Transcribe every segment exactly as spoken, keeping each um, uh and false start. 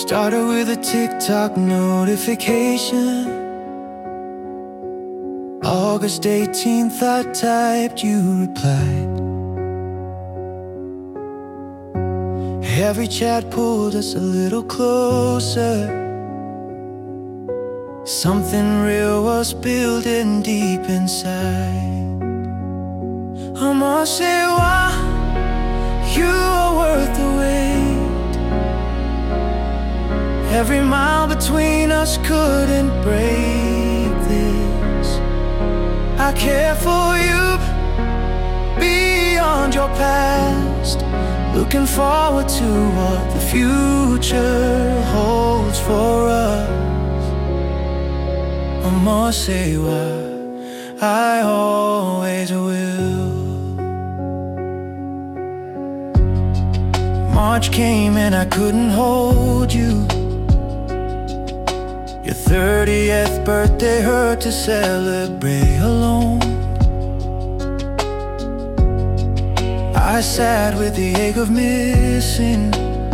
Started with a TikTok notification. August eighteenth I typed, you replied. Every chat pulled us a little closer. Something real was building deep inside. I must say why you are worth the wait. Every mile between us couldn't break this. I care for you beyond your past, looking forward to what the future holds for us. I must say why I always will. March came and I couldn't hold you. Your thirtieth birthday hurt to celebrate alone. I sat with the ache of missing,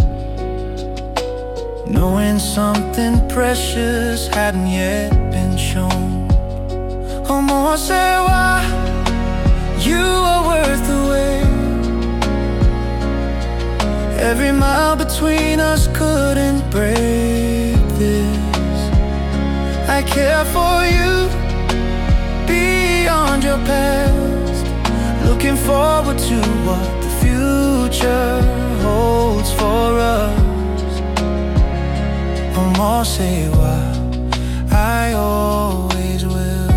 knowing something precious hadn't yet been shown. Oh, more say why you are worth the wait. Every mile between us couldn't break this. I care for you beyond your past, looking forward to what the future holds for us. Oh, more say why I always will.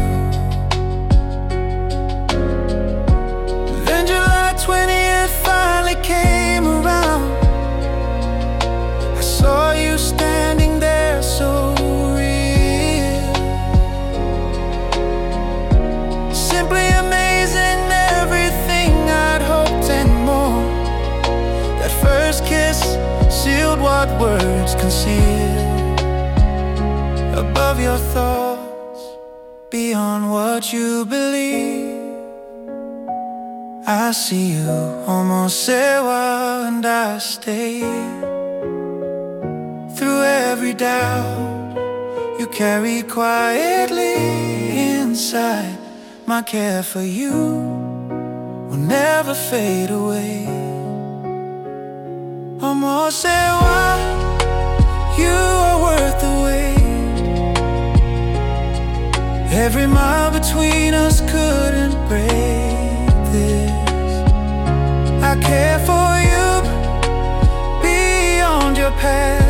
Then July twentieth finally came around. I saw you standing there so sealed what words conceal. Above your thoughts, beyond what you believe, I see you almost say why, and I stay. Through every doubt you carry quietly inside, my care for you will never fade away. Almost say why you are worth the wait. Every mile between us couldn't break this. I care for you beyond your past,